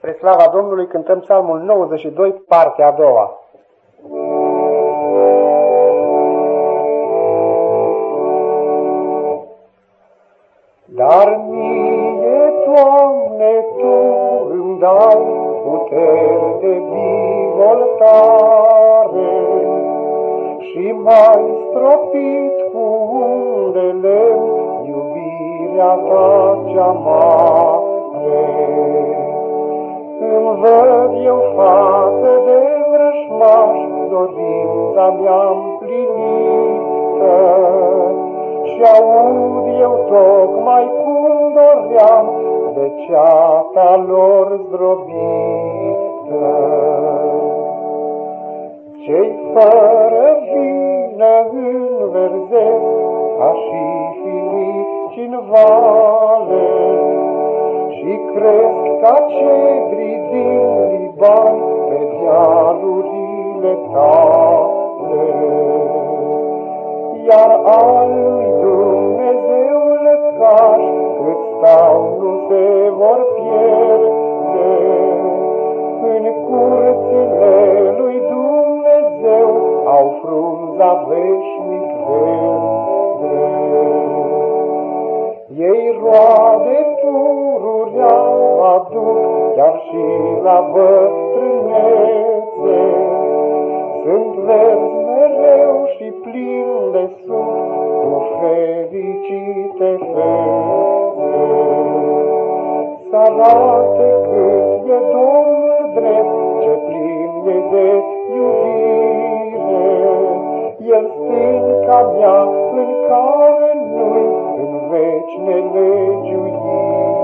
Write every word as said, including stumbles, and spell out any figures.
Spre slava Domnului cântăm psalmul nouăzeci și doi, partea a doua. Dar mie, Doamne, Tu îmi dai puteri de bivoltare și m-ai stropit cu undele iubirea Ta cea mare. Îmi văd eu față de vrăjmaș, dorința mea împlinită, și aud eu tocmai cum doream de ceata lor zdrobită. Cei fără vină înverzesc ca și finici în vale, și cresc ca cedri din Liban pe dealurile Tale. Iar al lui Dumnezeu lăcaș, cât stau nu se vor pierde, în curțile lui Dumnezeu au frunza veșnic verde. Ei roade pururea aduc chiar și la bătrânețe, sunt verzi mereu și plini de suc cu fericite fețe. S-arate cât e Domnul drept, ce plin e de iubire, El stânca mea în care nu-i în veci nelegiuire.